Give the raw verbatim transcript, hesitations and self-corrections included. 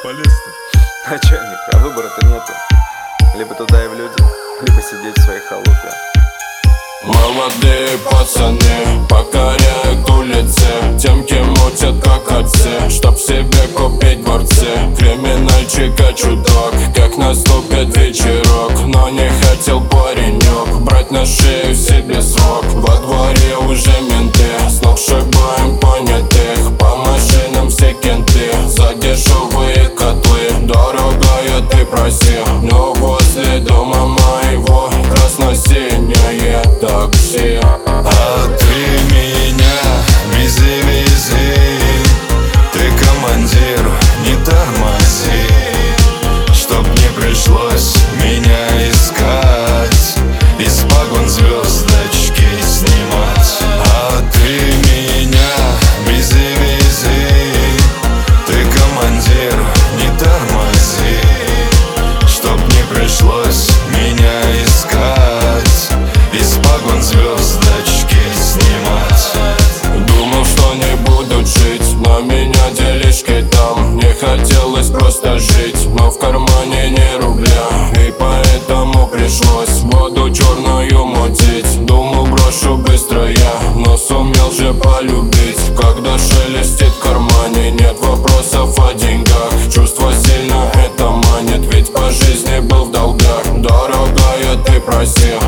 полез-то? Начальник, а выбора-то нету. Либо туда и в люди, либо сидеть в своей халупе. Молодые пацаны покоряют улицы, темки мутят как отцы, чтоб себе купить дворцы. Криминальчика чуток, как наступит вечерок, но не хотел паренек брать на шею себе срок. Во дворе уже менты, с ног сшибаем понятых, по машинам все кенты, за дешевые котлы. Дорогая, ты проси, но возле дома моего красно-синее такси. А ты меня вези-вези, ты командир, не тормози, чтоб не пришлось меня искать, из погон звездочки снимать. А ты меня вези-вези, ты командир, не тормози, чтоб не пришлось меня искать, из погон звездочки снимать. Думал, что не буду жить, но меня делишки там. Не хотелось просто жить, но в кармане не рубля, и поэтому пришлось воду черную мутить. Думал, брошу быстро я, но сумел же полюбить. Когда шелестит в кармане, нет вопросов о деньгах. Чувство сильно это манит, ведь по жизни был в долгах. Дорогая, ты проси,